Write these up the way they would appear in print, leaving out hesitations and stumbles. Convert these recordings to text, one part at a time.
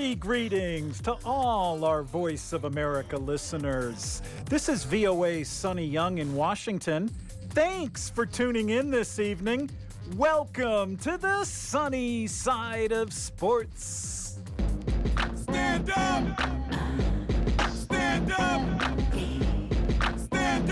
Hearty greetings to all our Voice of America listeners. This is VOA Sonny Young in Washington. Thanks for tuning in this evening. Welcome to the sunny side of sports. Stand up! Stand up! Stand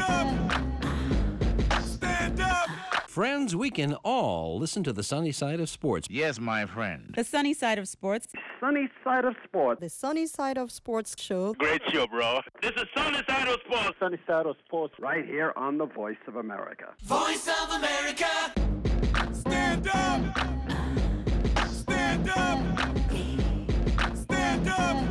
up! Stand up! Friends, we can all listen to the sunny side of sports. Yes, my friend. The sunny side of sports. Sunny side of sports. The Sunny Side of Sports show. Great show, bro. This is Sunny Side of Sports. Sunny side of sports right here on the Voice of America. Voice of America! Stand up! Stand up! Stand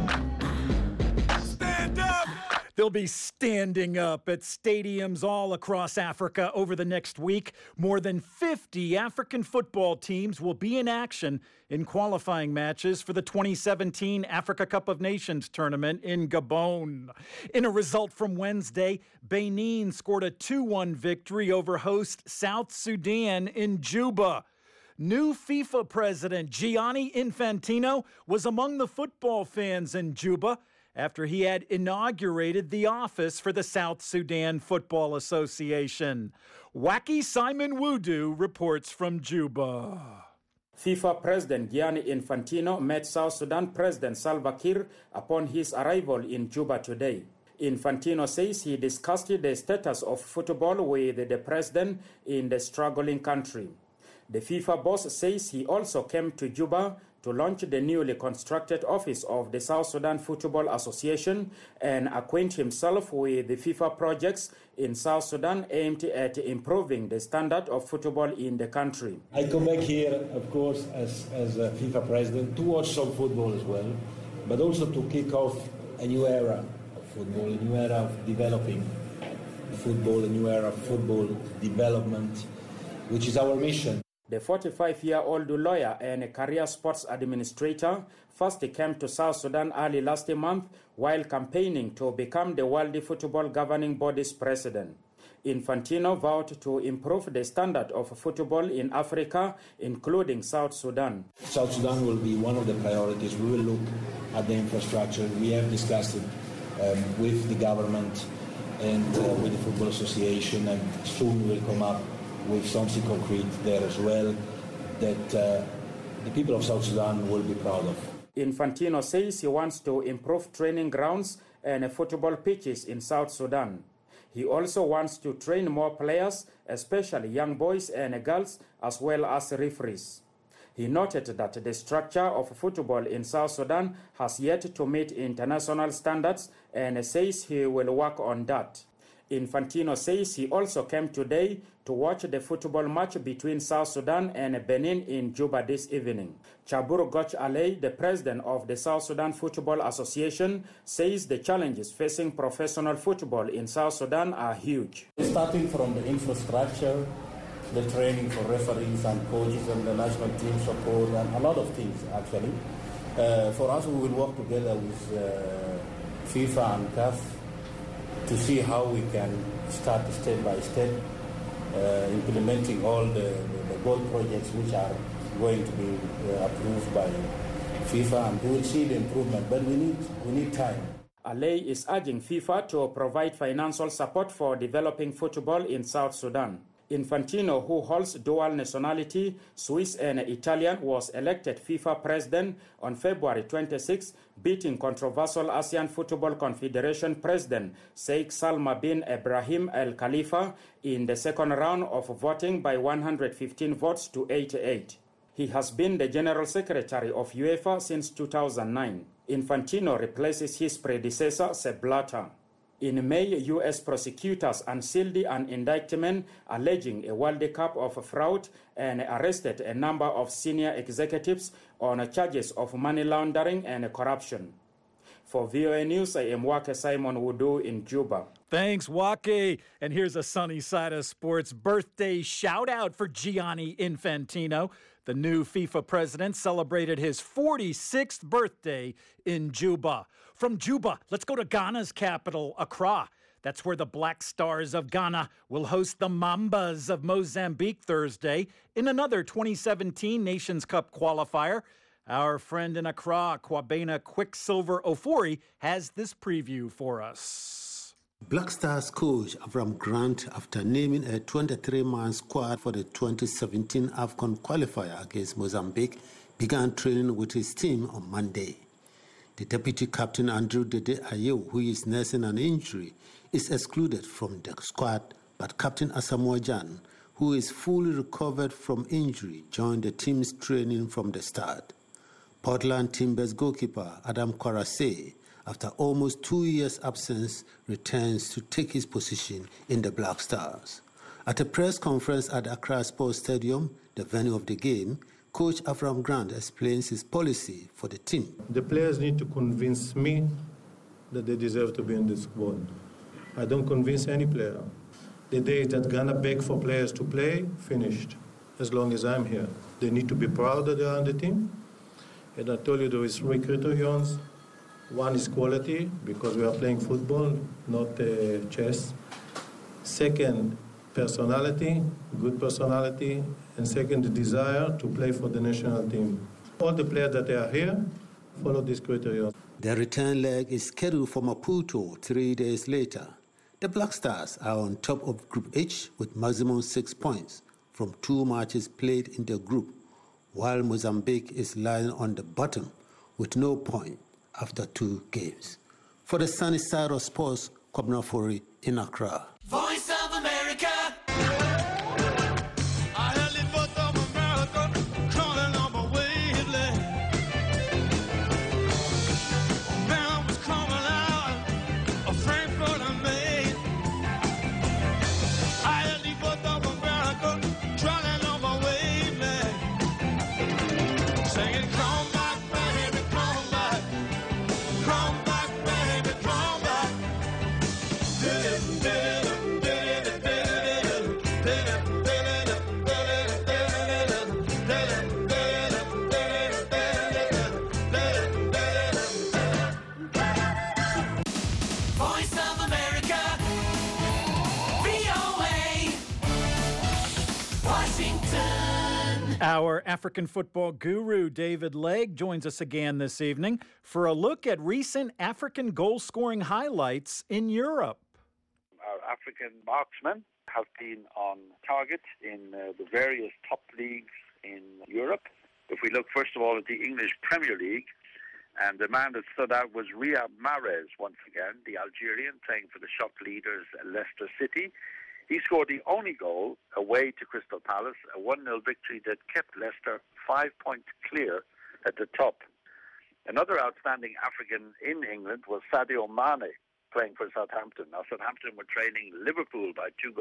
up! Stand up! They'll be standing up at stadiums all across Africa over the next week. More than 50 African football teams will be in action in qualifying matches for the 2017 Africa Cup of Nations tournament in Gabon. In a result from Wednesday, Benin scored a 2-1 victory over host South Sudan in Juba. New FIFA president Gianni Infantino was among the football fans in Juba after he had inaugurated the office for the South Sudan Football Association. Wacky Simon Wudu reports from Juba. FIFA President Gianni Infantino met South Sudan President Salva Kiir upon his arrival in Juba today. Infantino says he discussed the status of football with the president in the struggling country. The FIFA boss says he also came to Juba to launch the newly constructed office of the South Sudan Football Association and acquaint himself with the FIFA projects in South Sudan aimed at improving the standard of football in the country. I come back here, of course, as a FIFA president to watch some football as well, but also to kick off a new era of football, a new era of developing football, a new era of football development, which is our mission. The 45-year-old lawyer and career sports administrator first came to South Sudan early last month while campaigning to become the World Football Governing Body's president. Infantino vowed to improve the standard of football in Africa, including South Sudan. South Sudan will be one of the priorities. We will look at the infrastructure. We have discussed it with the government and with the Football Association, and soon we will come up with something concrete there as well that the people of South Sudan will be proud of. Infantino says he wants to improve training grounds and football pitches in South Sudan. He also wants to train more players, especially young boys and girls, as well as referees. He noted that the structure of football in South Sudan has yet to meet international standards and says he will work on that. Infantino says he also came today to watch the football match between South Sudan and Benin in Juba this evening. Chabur Goch Alei, the president of the South Sudan Football Association, says the challenges facing professional football in South Sudan are huge. Starting from the infrastructure, the training for referees and coaches and the national team support and a lot of things actually. For us, we will work together with FIFA and CAF to see how we can start step by step implementing all the goal projects which are going to be approved by FIFA, and we will see the improvement, but we need time. Alei is urging FIFA to provide financial support for developing football in South Sudan. Infantino, who holds dual nationality, Swiss and Italian, was elected FIFA president on February 26, beating controversial ASEAN Football Confederation president Sheikh Salma bin Ibrahim Al Khalifa in the second round of voting by 115 votes to 88. He has been the general secretary of UEFA since 2009. Infantino replaces his predecessor, Sepp Blatter. In May, U.S. prosecutors unsealed an indictment alleging a World Cup of fraud and arrested a number of senior executives on charges of money laundering and corruption. For VOA News, I am Wake Simon Wudu in Juba. Thanks, Wake. And here's a sunny side of sports birthday shout out for Gianni Infantino. The new FIFA president celebrated his 46th birthday in Juba. From Juba, let's go to Ghana's capital, Accra. That's where the Black Stars of Ghana will host the Mambas of Mozambique Thursday in another 2017 Nations Cup qualifier. Our friend in Accra, Kwabena Quicksilver Ofori, has this preview for us. Black Stars coach Avram Grant, after naming a 23-man squad for the 2017 AFCON qualifier against Mozambique, began training with his team on Monday. The deputy captain Andrew Dede Ayew, who is nursing an injury, is excluded from the squad, but Captain Asamoah Gyan, who is fully recovered from injury, joined the team's training from the start. Portland Timbers goalkeeper Adam Kwarase, after almost 2 years' absence, returns to take his position in the Black Stars. At a press conference at Accra Sports Stadium, the venue of the game, Coach Avram Grant explains his policy for the team. The players need to convince me that they deserve to be in this squad. I don't convince any player. The day that Ghana beg for players to play, finished. As long as I'm here, they need to be proud that they are on the team. And I told you there is 3 criterions. One is quality, because we are playing football, not chess. Second, personality, good personality. And second, the desire to play for the national team. All the players that are here follow this criterion. The return leg is scheduled for Maputo 3 days later. The Black Stars are on top of Group H with maximum 6 points from 2 matches played in the group, while Mozambique is lying on the bottom with no point after 2 games. For the Sunny Side of Sports, Kwabena Ofori in Accra. Voice of America. Our African football guru, David Legg, joins us again this evening for a look at recent African goal-scoring highlights in Europe. Our African marksmen have been on target in the various top leagues in Europe. If we look first of all at the English Premier League, and the man that stood out was Riyad Mahrez once again, the Algerian playing for the shock leaders Leicester City. He scored the only goal away to Crystal Palace, a 1-0 victory that kept Leicester 5 points clear at the top. Another outstanding African in England was Sadio Mane, playing for Southampton. Now, Southampton were trailing Liverpool by 2-0.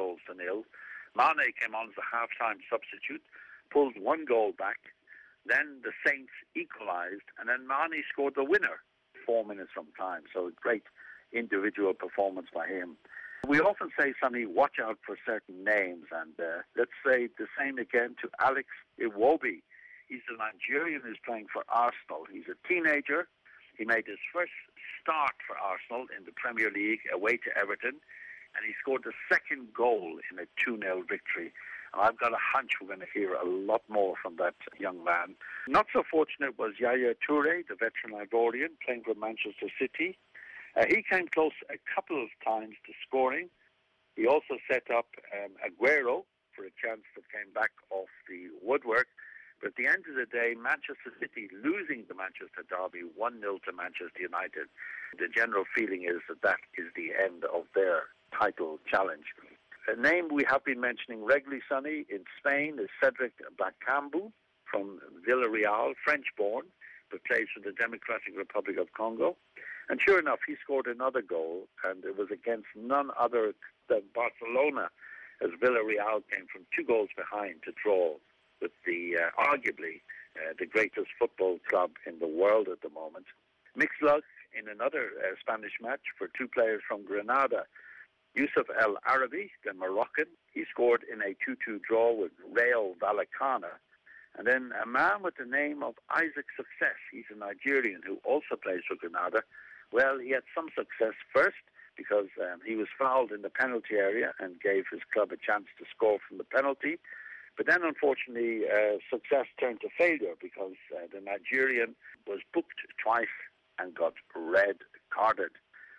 Mane came on as a half-time substitute, pulled 1 goal back. Then the Saints equalised, and then Mane scored the winner 4 minutes from time. So a great individual performance by him. We often say, Sonny, watch out for certain names, and let's say the same again to Alex Iwobi. He's a Nigerian who's playing for Arsenal. He's a teenager. He made his first start for Arsenal in the Premier League away to Everton, and he scored the second goal in a 2-0 victory. And I've got a hunch we're going to hear a lot more from that young man. Not so fortunate was Yaya Toure, the veteran Ivorian, playing for Manchester City. He came close a couple of times to scoring. He also set up Aguero for a chance that came back off the woodwork. But at the end of the day, Manchester City losing the Manchester derby 1-0 to Manchester United. The general feeling is that that is the end of their title challenge. A name we have been mentioning regularly, Sonny, in Spain is Cedric Bakambu from Villarreal, French-born, but plays for the Democratic Republic of Congo. And sure enough, he scored another goal, and it was against none other than Barcelona, as Villarreal came from 2 goals behind to draw with the arguably the greatest football club in the world at the moment. Mixed luck in another Spanish match for 2 players from Granada. Yusuf El Arabi, the Moroccan, he scored in a 2-2 draw with Rayo Vallecano. And then a man with the name of Isaac Success, he's a Nigerian who also plays for Granada. Well, he had some success first because he was fouled in the penalty area and gave his club a chance to score from the penalty. But then, unfortunately, success turned to failure because the Nigerian was booked twice and got red carded.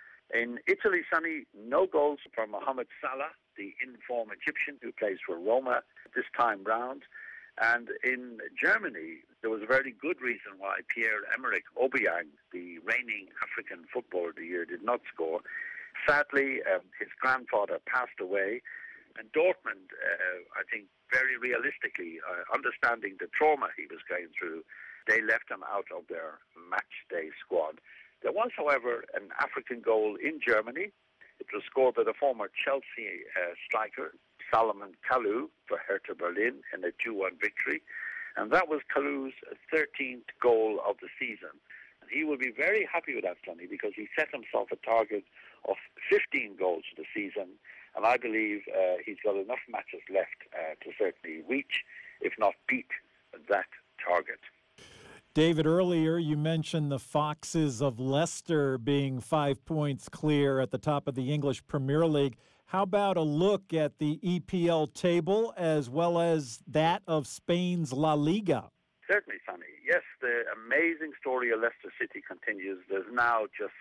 In Italy, Sonny, no goals from Mohamed Salah, the in-form Egyptian who plays for Roma this time round. And in Germany, there was a very good reason why Pierre-Emerick Aubameyang, the reigning African Footballer of the Year, did not score. Sadly, his grandfather passed away, and Dortmund, I think very realistically, understanding the trauma he was going through, they left him out of their match day squad. There was, however, an African goal in Germany. It was scored by the former Chelsea striker, Salomon Kalou, for Hertha Berlin in a 2-1 victory. And that was Kalou's 13th goal of the season. And he will be very happy with that, Sonny, because he set himself a target of 15 goals for the season. And I believe he's got enough matches left to certainly reach, if not beat, that target. David, earlier you mentioned the Foxes of Leicester being 5 points clear at the top of the English Premier League. How about a look at the EPL table as well as that of Spain's La Liga? Certainly, Sonny. Yes, the amazing story of Leicester City continues. There's now just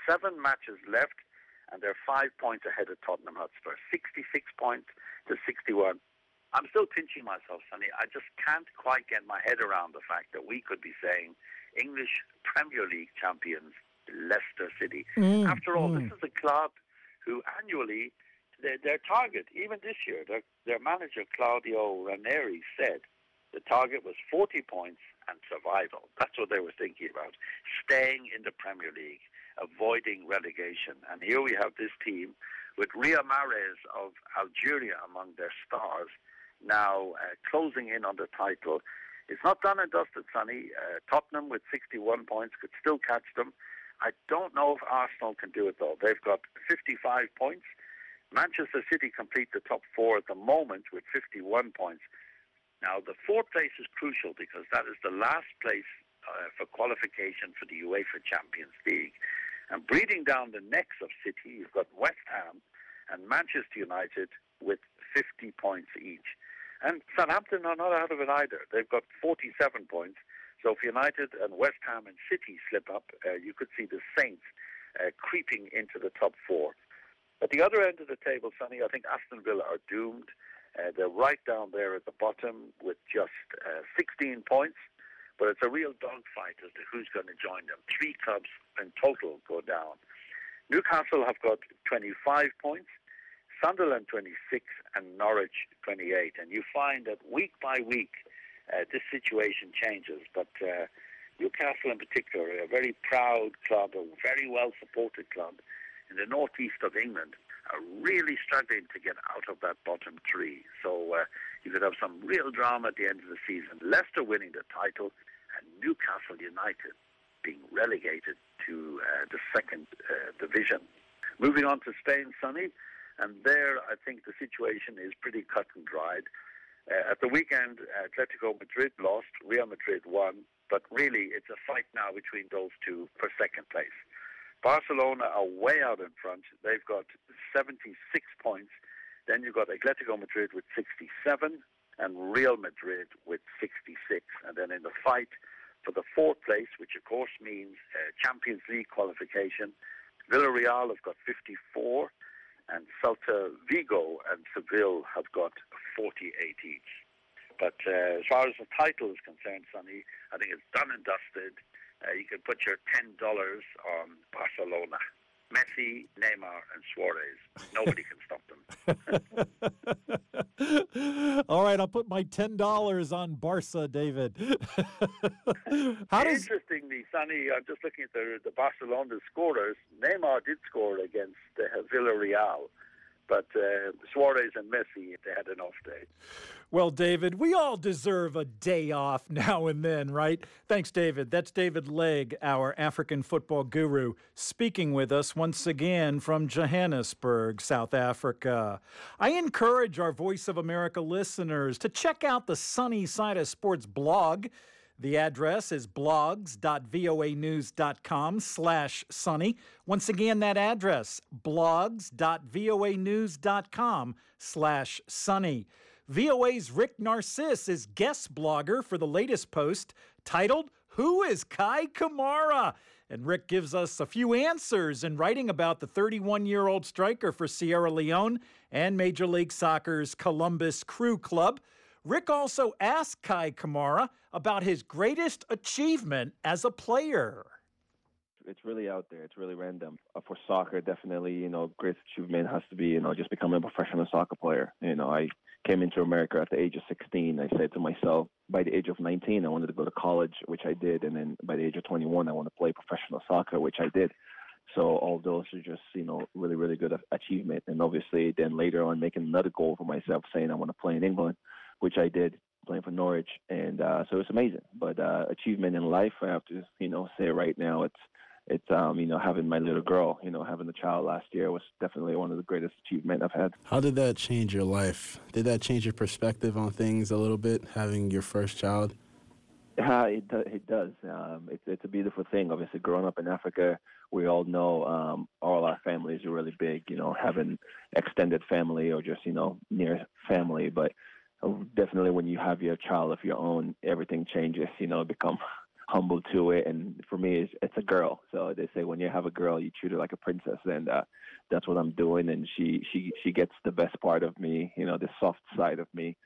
7 matches left, and they're 5 points ahead of Tottenham Hotspur, 66 points to 61. I'm still pinching myself, Sonny. I just can't quite get my head around the fact that we could be saying English Premier League champions, Leicester City. After all, this is a club who annually, their target, even this year, their manager, Claudio Ranieri, said the target was 40 points and survival. That's what they were thinking about, staying in the Premier League, avoiding relegation. And here we have this team with Riyad Mahrez of Algeria among their stars, now closing in on the title. It's not done and dusted, Sonny. Tottenham with 61 points could still catch them. I don't know if Arsenal can do it, though. They've got 55 points. Manchester City complete the top 4 at the moment with 51 points. Now, the 4th place is crucial because that is the last place for qualification for the UEFA Champions League. And breathing down the necks of City, you've got West Ham and Manchester United with 50 points each. And Southampton are not out of it either. They've got 47 points. So if United and West Ham and City slip up, you could see the Saints creeping into the top 4. At the other end of the table, Sonny, I think Aston Villa are doomed. They're right down there at the bottom with just 16 points. But it's a real dogfight as to who's going to join them. 3 clubs in total go down. Newcastle have got 25 points. Sunderland 26 and Norwich 28. And you find that week by week this situation changes. But Newcastle in particular, a very proud club, a very well-supported club in the northeast of England, are really struggling to get out of that bottom 3. So you could have some real drama at the end of the season. Leicester winning the title and Newcastle United being relegated to the 2nd division. Moving on to Spain, Sonny. And there, I think the situation is pretty cut and dried. At the weekend, Atletico Madrid lost, Real Madrid won, but really it's a fight now between those two for 2nd place. Barcelona are way out in front. They've got 76 points. Then you've got Atletico Madrid with 67 and Real Madrid with 66. And then in the fight for the 4th place, which of course means Champions League qualification, Villarreal have got 54. And Celta Vigo and Seville have got 48 each. But as far as the title is concerned, Sonny, I think it's done and dusted. You can put your $10 on Barcelona. Messi, Neymar, and Suarez. Nobody can stop them. All right, I'll put my $10 on Barca, David. Interestingly, Sonny, I'm just looking at the Barcelona scorers. Neymar did score against Villarreal, but Suarez and Messi, they had an off day. Well, David, we all deserve a day off now and then, right? Thanks, David. That's David Legg, our African football guru, speaking with us once again from Johannesburg, South Africa. I encourage our Voice of America listeners to check out the Sunny Side of Sports blog. The address is blogs.voanews.com/sunny. Once again, that address, blogs.voanews.com/sunny. VOA's Rick Narcisse is guest blogger for the latest post titled, "Who is Kai Kamara?" And Rick gives us a few answers in writing about the 31-year-old striker for Sierra Leone and Major League Soccer's Columbus Crew Club. Rick also asked Kai Kamara about his greatest achievement as a player. It's really out there. It's really random. For soccer, definitely, greatest achievement has to be, just becoming a professional soccer player. I came into America at the age of 16. I said to myself, by the age of 19, I wanted to go to college, which I did. And then by the age of 21, I want to play professional soccer, which I did. So all those are just, really, really good achievement. And obviously then later on making another goal for myself, saying I want to play in England, which I did, playing for Norwich. And so it's amazing. But achievement in life, I have to, say right now, it's having my little girl, having a child last year was definitely one of the greatest achievements I've had. How did that change your life? Did that change your perspective on things a little bit, having your first child? It does. It's a beautiful thing. Obviously, growing up in Africa, we all know all our families are really big, having extended family or just, near family. But definitely when you have your child of your own, everything changes, become humble to it. And for me, it's a girl. So they say when you have a girl, you treat her like a princess. And that's what I'm doing. And she gets the best part of me, the soft side of me.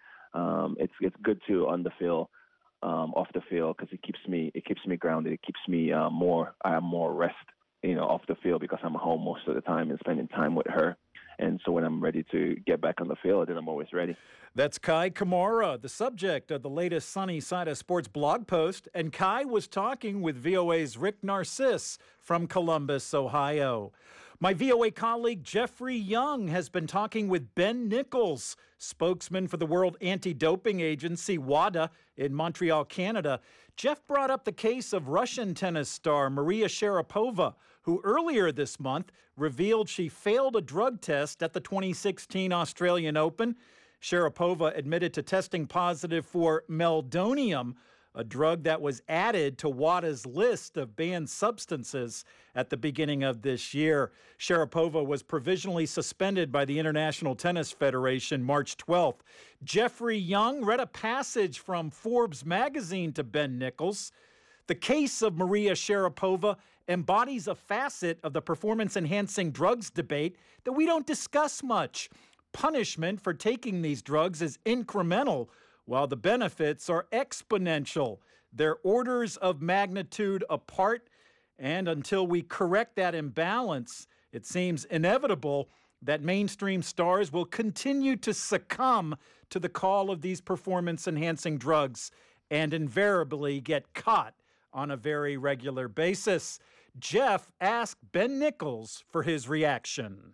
It's good too on the field, off the field, because it keeps me grounded. It keeps me I have more rest, off the field, because I'm home most of the time and spending time with her. And so when I'm ready to get back on the field, then I'm always ready. That's Kai Kamara, the subject of the latest Sunny Side of Sports blog post. And Kai was talking with VOA's Rick Narcisse from Columbus, Ohio. My VOA colleague Jeffrey Young has been talking with Ben Nichols, spokesman for the World Anti-Doping Agency, WADA, in Montreal, Canada. Jeff brought up the case of Russian tennis star Maria Sharapova, who earlier this month revealed she failed a drug test at the 2016 Australian Open. Sharapova admitted to testing positive for meldonium, a drug that was added to WADA's list of banned substances at the beginning of this year. Sharapova was provisionally suspended by the International Tennis Federation March 12th. Jeffrey Young read a passage from Forbes magazine to Ben Nichols. The case of Maria Sharapova embodies a facet of the performance-enhancing drugs debate that we don't discuss much. Punishment for taking these drugs is incremental, while the benefits are exponential. They're orders of magnitude apart, and until we correct that imbalance, it seems inevitable that mainstream stars will continue to succumb to the call of these performance-enhancing drugs and invariably get caught on a very regular basis. Jeff asked Ben Nichols for his reaction.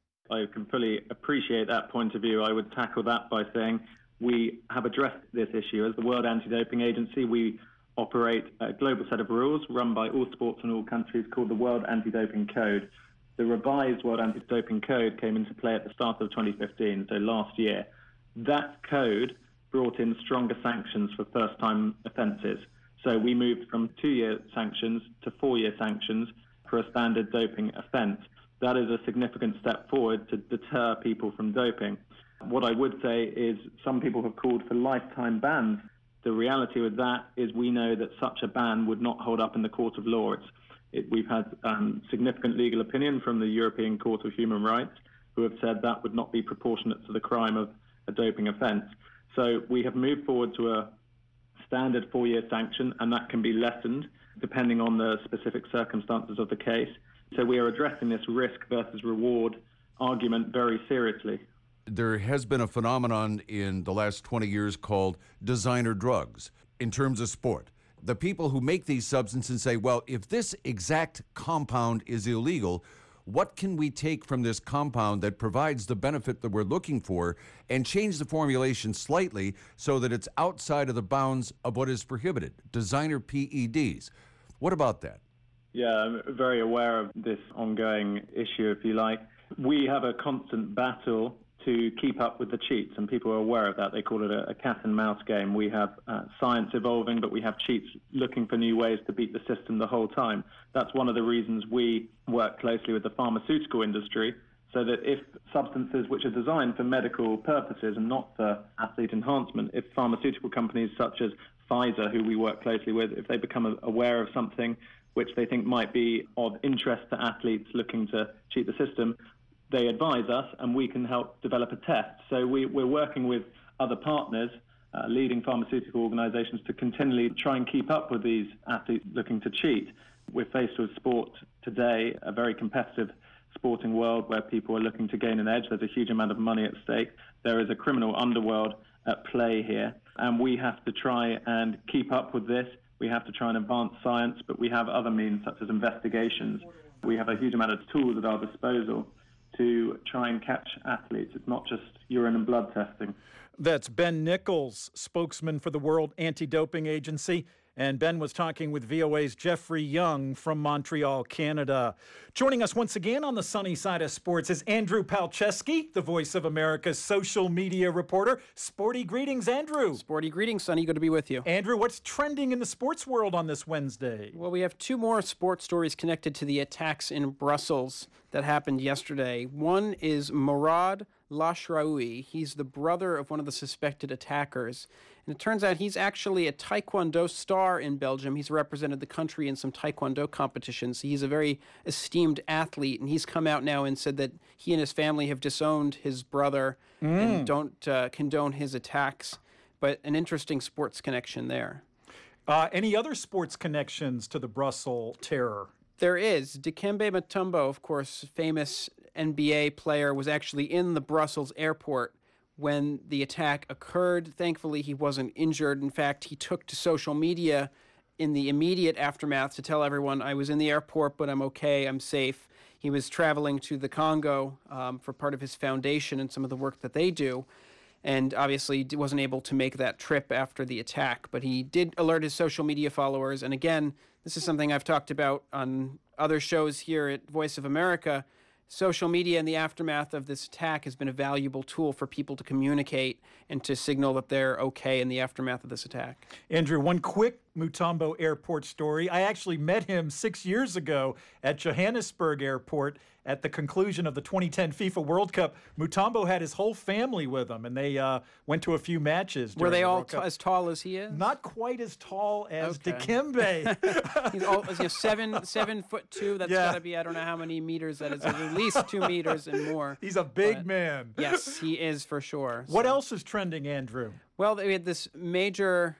I can fully appreciate that point of view. I would tackle that by saying we have addressed this issue. As the World Anti-Doping Agency, we operate a global set of rules run by all sports and all countries called the World Anti-Doping Code. The revised World Anti-Doping Code came into play at the start of 2015, so last year. That code brought in stronger sanctions for first-time offences. So we moved from 2-year sanctions to 4-year sanctions for a standard doping offence. That is a significant step forward to deter people from doping. What I would say is some people have called for lifetime bans. The reality with that is we know that such a ban would not hold up in the court of law. We've had significant legal opinion from the European Court of Human Rights, who have said that would not be proportionate to the crime of a doping offence. So we have moved forward to a standard 4-year sanction, and that can be lessened depending on the specific circumstances of the case. So we are addressing this risk versus reward argument very seriously. There has been a phenomenon in the last 20 years called designer drugs in terms of sport. The people who make these substances say, well, if this exact compound is illegal, what can we take from this compound that provides the benefit that we're looking for and change the formulation slightly so that it's outside of the bounds of what is prohibited? Designer PEDs. What about that? Yeah, I'm very aware of this ongoing issue, if you like. We have a constant battle to keep up with the cheats, and people are aware of that. They call it a cat and mouse game. We have science evolving, but we have cheats looking for new ways to beat the system the whole time. That's one of the reasons we work closely with the pharmaceutical industry so that if substances which are designed for medical purposes and not for athlete enhancement, if pharmaceutical companies such as Pfizer, who we work closely with, if they become aware of something which they think might be of interest to athletes looking to cheat the system, they advise us and we can help develop a test. So we're working with other partners, leading pharmaceutical organizations, to continually try and keep up with these athletes looking to cheat. We're faced with sport today, a very competitive sporting world where people are looking to gain an edge. There's a huge amount of money at stake. There is a criminal underworld at play here, and we have to try and keep up with this. We have to try and advance science, but we have other means such as investigations. We have a huge amount of tools at our disposal to try and catch athletes. It's not just urine and blood testing. That's Ben Nichols, spokesman for the World Anti-Doping Agency. And Ben was talking with VOA's Jeffrey Young from Montreal, Canada. Joining us once again on the sunny side of sports is Andrew Palczewski, the Voice of America's social media reporter. Sporty greetings, Andrew. Sporty greetings, Sonny. Good to be with you. Andrew, what's trending in the sports world on this Wednesday? Well, we have two more sports stories connected to the attacks in Brussels that happened yesterday. One is Mourad Lashraoui. He's the brother of one of the suspected attackers. And it turns out he's actually a Taekwondo star in Belgium. He's represented the country in some Taekwondo competitions. He's a very esteemed athlete, and he's come out now and said that he and his family have disowned his brother and don't condone his attacks. But an interesting sports connection there. Any other sports connections to the Brussels terror? There is. Dikembe Mutombo, of course, famous NBA player, was actually in the Brussels airport when the attack occurred. Thankfully, he wasn't injured. In fact, he took to social media in the immediate aftermath to tell everyone, I was in the airport, but I'm okay, I'm safe. He was traveling to the Congo for part of his foundation and some of the work that they do, and obviously wasn't able to make that trip after the attack. But he did alert his social media followers, and again, this is something I've talked about on other shows here at Voice of America. Social media in the aftermath of this attack has been a valuable tool for people to communicate and to signal that they're okay in the aftermath of this attack. Andrew, one quick Mutombo airport story. I actually met him 6 years ago at Johannesburg Airport at the conclusion of the 2010 FIFA World Cup. Mutombo had his whole family with him, and they went to a few matches. Were they all as tall as he is? Not quite as tall as Dikembe. He's 7'2". That's got to be, I don't know how many meters that is. At least 2 meters and more. He's a big man. Yes, he is for sure. What else is trending, Andrew? Well, we had this major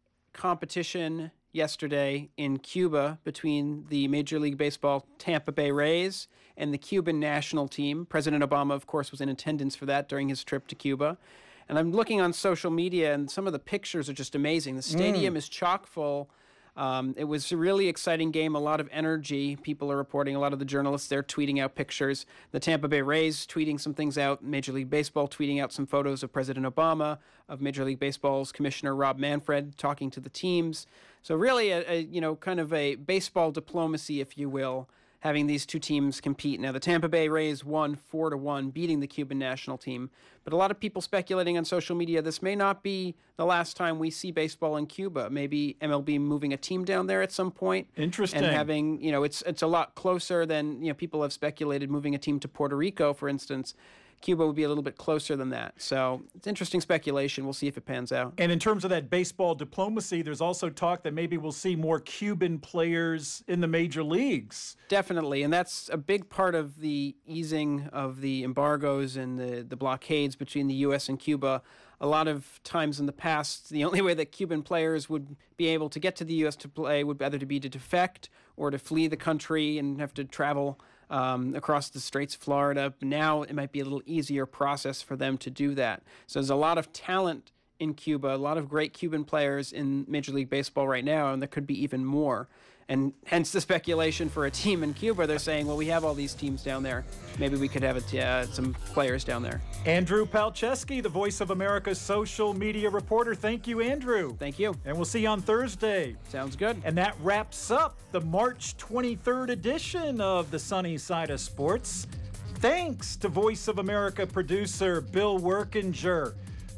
competition yesterday in Cuba between the Major League Baseball Tampa Bay Rays and the Cuban national team. President Obama, of course, was in attendance for that during his trip to Cuba. And I'm looking on social media, and some of the pictures are just amazing. The stadium is chock full. It was a really exciting game, a lot of energy. People are reporting, a lot of the journalists there tweeting out pictures. The Tampa Bay Rays tweeting some things out, Major League Baseball tweeting out some photos of President Obama, of Major League Baseball's Commissioner Rob Manfred talking to the teams. So really kind of a baseball diplomacy, if you will, having these two teams compete. Now, the Tampa Bay Rays won 4-1, beating the Cuban national team. But a lot of people speculating on social media, this may not be the last time we see baseball in Cuba. Maybe MLB moving a team down there at some point. Interesting. And having, it's a lot closer than, people have speculated moving a team to Puerto Rico, for instance. Cuba would be a little bit closer than that. So it's interesting speculation. We'll see if it pans out. And in terms of that baseball diplomacy, there's also talk that maybe we'll see more Cuban players in the major leagues. Definitely. And that's a big part of the easing of the embargoes and the blockades between the U.S. and Cuba. A lot of times in the past, the only way that Cuban players would be able to get to the U.S. to play would either to be to defect or to flee the country and have to travel across the Straits of Florida. Now it might be a little easier process for them to do that. So there's a lot of talent in Cuba, a lot of great Cuban players in Major League Baseball right now, and there could be even more. And hence the speculation for a team in Cuba. They're saying, well, we have all these teams down there. Maybe we could have some players down there. Andrew Palczewski, the Voice of America's social media reporter. Thank you, Andrew. Thank you. And we'll see you on Thursday. Sounds good. And that wraps up the March 23rd edition of the Sunny Side of Sports. Thanks to Voice of America producer Bill Workinger,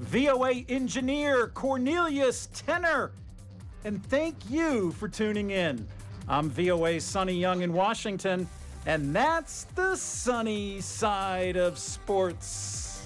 VOA engineer Cornelius Tenner, and thank you for tuning in. I'm VOA's Sonny Young in Washington. And that's the sunny side of sports.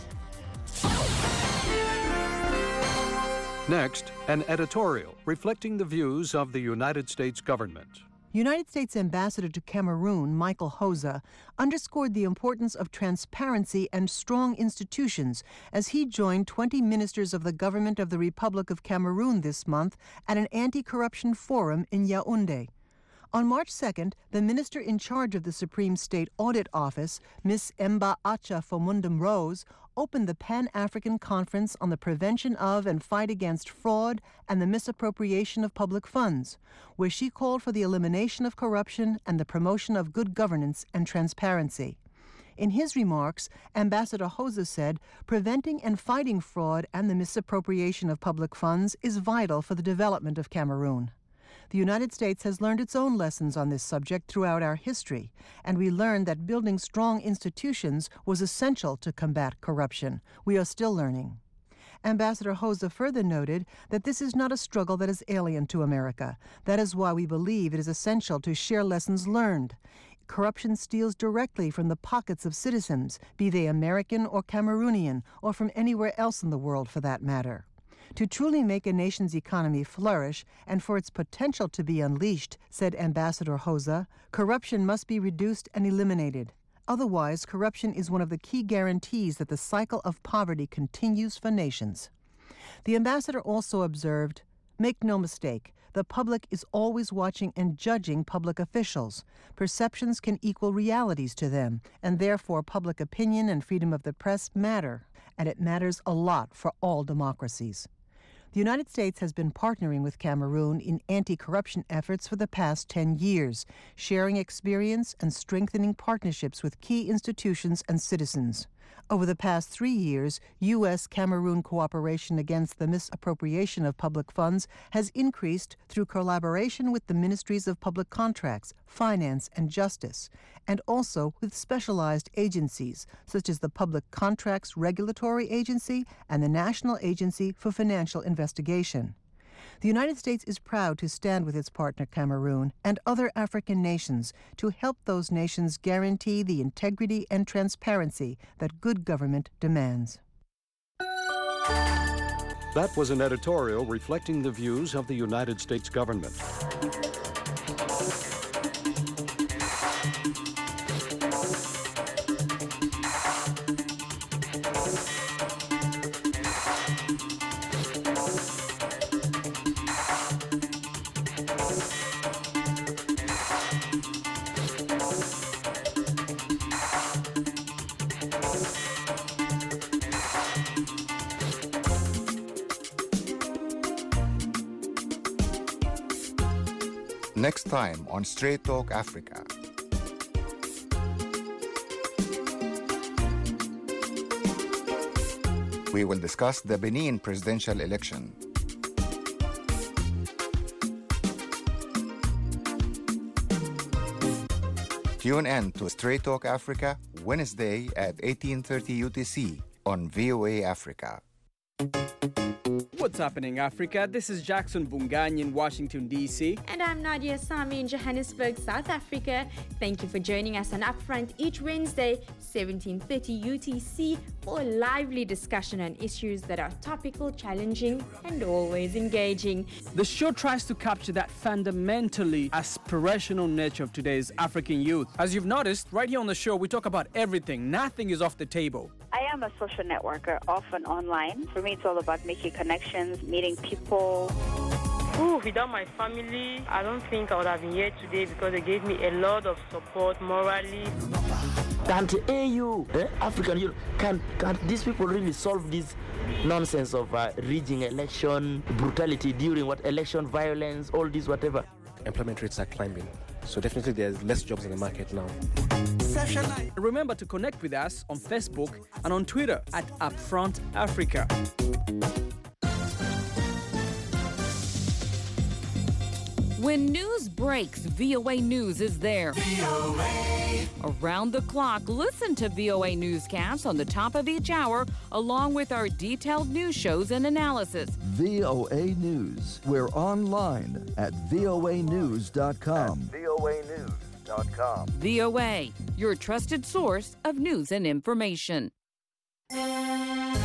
Next, an editorial reflecting the views of the United States government. United States Ambassador to Cameroon, Michael Hosa, underscored the importance of transparency and strong institutions as he joined 20 ministers of the government of the Republic of Cameroon this month at an anti-corruption forum in Yaoundé. On March 2nd, the minister in charge of the Supreme State Audit Office, Ms. Emba Acha Fomundum Rose, opened the Pan-African Conference on the Prevention of and Fight Against Fraud and the Misappropriation of Public Funds, where she called for the elimination of corruption and the promotion of good governance and transparency. In his remarks, Ambassador Hosa said, preventing and fighting fraud and the misappropriation of public funds is vital for the development of Cameroon. The United States has learned its own lessons on this subject throughout our history, and we learned that building strong institutions was essential to combat corruption. We are still learning. Ambassador Hosa further noted that this is not a struggle that is alien to America. That is why we believe it is essential to share lessons learned. Corruption steals directly from the pockets of citizens, be they American or Cameroonian, or from anywhere else in the world for that matter. To truly make a nation's economy flourish and for its potential to be unleashed, said Ambassador Hosa, corruption must be reduced and eliminated. Otherwise, corruption is one of the key guarantees that the cycle of poverty continues for nations. The ambassador also observed, make no mistake, the public is always watching and judging public officials. Perceptions can equal realities to them, and therefore public opinion and freedom of the press matter, and it matters a lot for all democracies. The United States has been partnering with Cameroon in anti-corruption efforts for the past 10 years, sharing experience and strengthening partnerships with key institutions and citizens. Over the past 3 years, U.S.-Cameroon cooperation against the misappropriation of public funds has increased through collaboration with the Ministries of Public Contracts, Finance, and Justice, and also with specialized agencies such as the Public Contracts Regulatory Agency and the National Agency for Financial Investigation. The United States is proud to stand with its partner Cameroon and other African nations to help those nations guarantee the integrity and transparency that good government demands. That was an editorial reflecting the views of the United States government. Next time on Straight Talk Africa. We will discuss the Benin presidential election. Tune in to Straight Talk Africa Wednesday at 18:30 UTC on VOA Africa. What's happening, Africa? This is Jackson Bungany in Washington, D.C. And I'm Nadia Sami in Johannesburg, South Africa. Thank you for joining us on Upfront each Wednesday, 17:30 UTC, for a lively discussion on issues that are topical, challenging, and always engaging. The show tries to capture that fundamentally aspirational nature of today's African youth. As you've noticed, right here on the show, we talk about everything. Nothing is off the table. I am a social networker, often online. For me, it's all about making connections, meeting people. Without my family, I don't think I would have been here today because they gave me a lot of support morally. Can't AU, African Youth, can these people really solve this nonsense of rigging election, brutality during election violence, all this whatever? Employment rates are climbing, so definitely there's less jobs in the market now. Remember to connect with us on Facebook and on Twitter at Upfront Africa. When news breaks, VOA News is there. VOA. Around the clock, listen to VOA Newscasts on the top of each hour, along with our detailed news shows and analysis. VOA News. We're online at voanews.com. VOA.com. VOA, your trusted source of news and information.